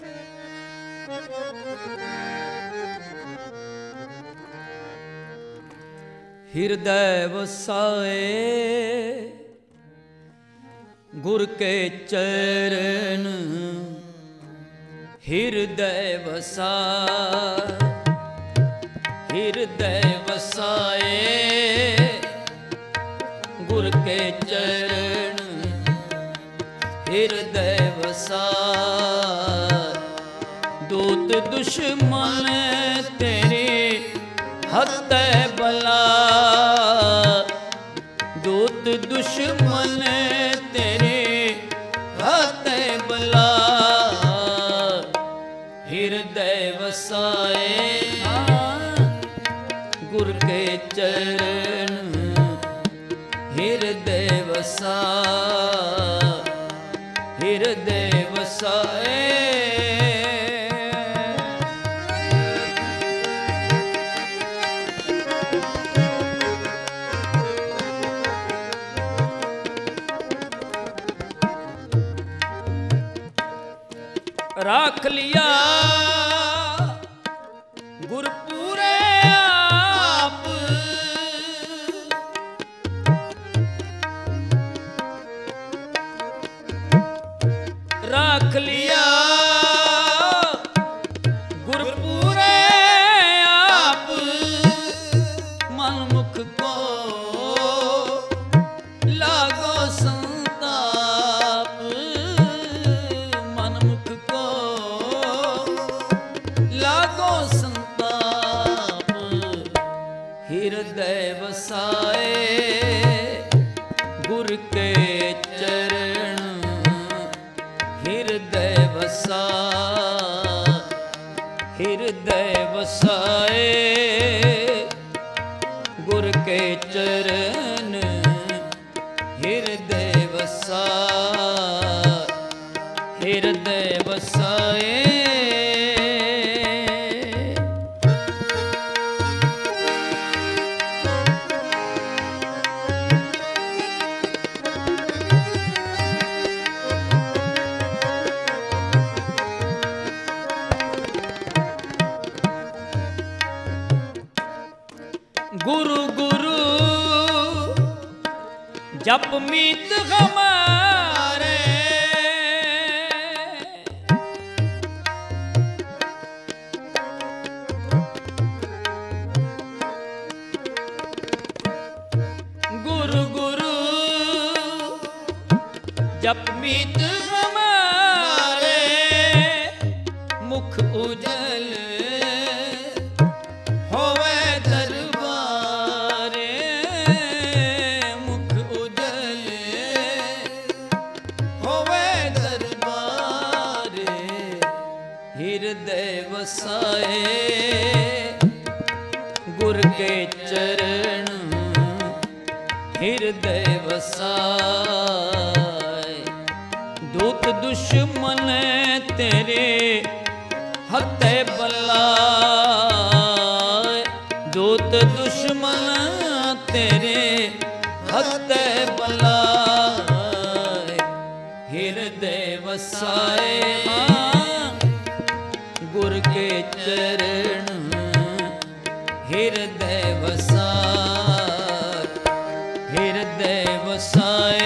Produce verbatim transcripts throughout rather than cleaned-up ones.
हृदय वसाए गुर के चरण, हृदय वसाए, हृदय वसाए गुर के चरण, हृदय वसाए। दूत दुश्मन तेरे हत्ते बला, दूत दुश्मन तेरे हत्ते बला, हृदय वसाए गुर के चरण, हृदय वसाए, हृदय वसाए। राख लिया गुरपुरे आप, राख लिया गुरपुरे आप, मन मुख को लागो संताप, मन मुख को लागो संताप, हृदय वसाए गुर के चरण, हृदय वसाए, हृदय वसाए गुर के चरण, हृदय वसाए, हृदय वसाए। गुरु गुरु जप मीत हमारे, गुरु गुरु जप मीत हमारे, मुख उजल होवे दरबारे, मुख उजल होवे दरबारे, हृदय वसाए गुर के चरण, हृदय वसाए। दूत दुश्मन तेरे हत्ते बलाए, दूत दुश्मन तेरे हत्ते बलाए, हृदय वसाए गुर के चरण, हृदय वसाए, हृदय वसाए।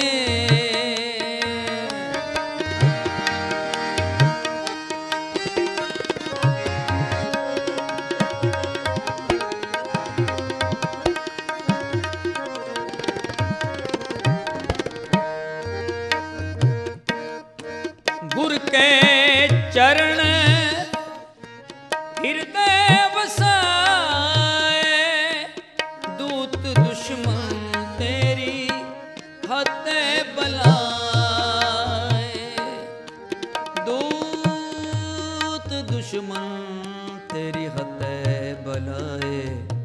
गुर के चरण हृदय वसाए, दूत दुश्मन तेरी हत्ते बलाए, दूत दुश्मन तेरी हत्ते बलाए,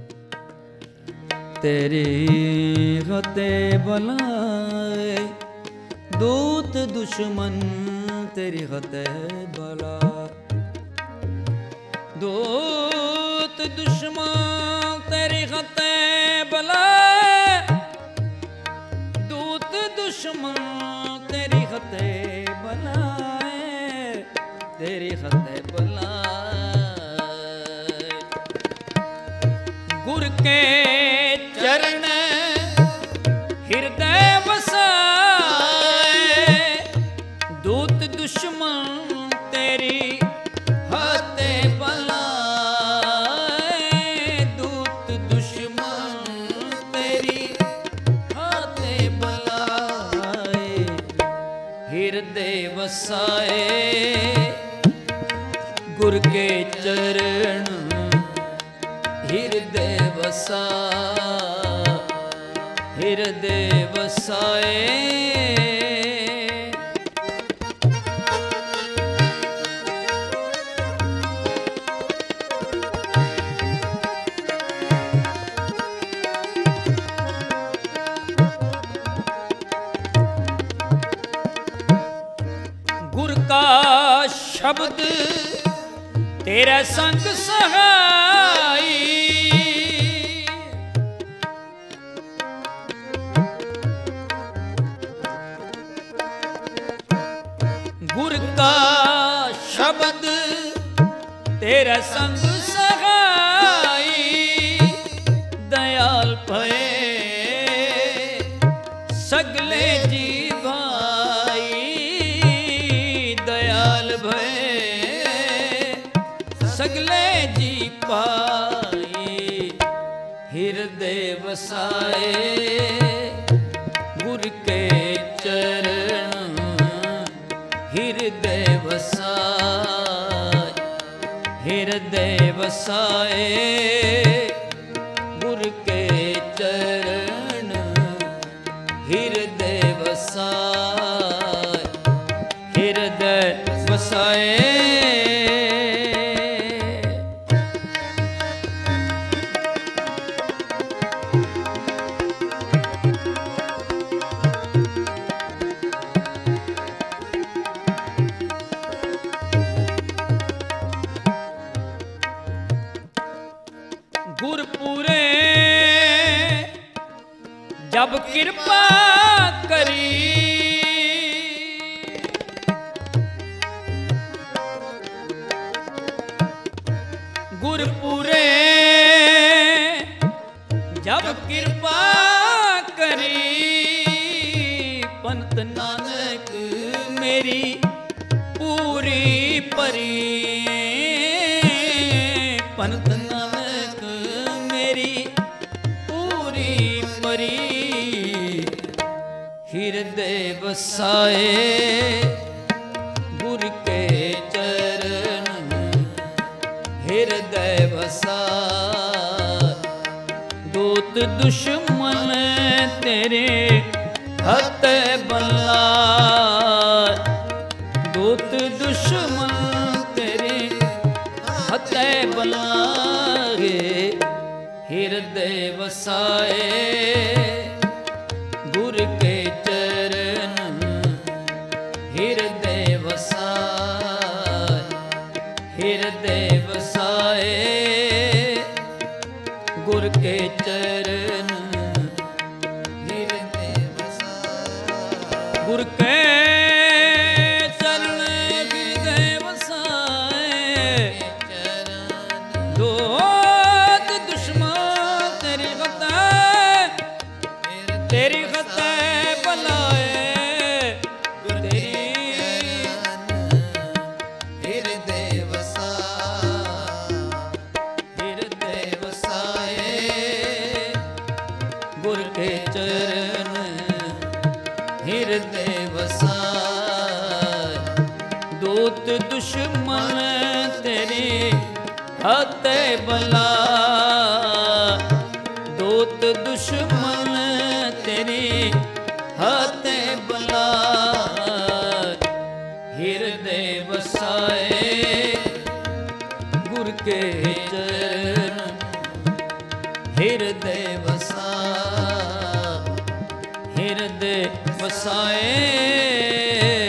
तेरी हत्ते बलाए, दूत दुश्मन तेरी हत्ते बला, दूत दुश्मन तेरी हत्ते बला, दूत दुश्मन तेरी हत्ते बलाए, तेरी हते बुलाए। गुर के चरण हृदय बसाए, दूत दुश्मन तेरी हते बुलाए। दूत दुश्मन तेरी हते बुलाए, हृदय वसाए। गुर के चरण हृदय वसा, हृदय वसाए। गुर का शब्द तेरा संग सहाई, गुर का शब्द तेरा संग सहाई। दयाल भये सगले जी भाई, दयाल भये सगले जी पाई। हृदय वसाए गुर के चरण हृदय वसाए, हृदय वसाए। गुर के चरण हृदय वसाए, हृदय वसाए। गुरपुरे जब कृपा करी, गुरपुरे जब कृपा करी। पंत नानक मेरी पूरी परी, पंत नानक मेरी पूरी परी। हृदय वसाए गुर के चरण हृदय वसाए। दूत दुश्मन तेरे हते बलाए, दूत दुश्मन तेरे हते बलाए। हृदय वसाए गुर के चरण हृदय वसाए, हृदय वसाए। गुर के चरण हृदय वसाए, गुर के चरण हृदय वसाए। दूत दुश्मन तेरी खतै, तेरी खतै बनाए। तेरी हृदय वसाए, हृदय वसाए। गुर के चरण हृदय वसाए। दूत दुश्मन तेरे हते बला, दूत दुश्मन तेरे हते बला। हृदय वसाए गुर के चरण हृदय वसाए, हृदय वसाए।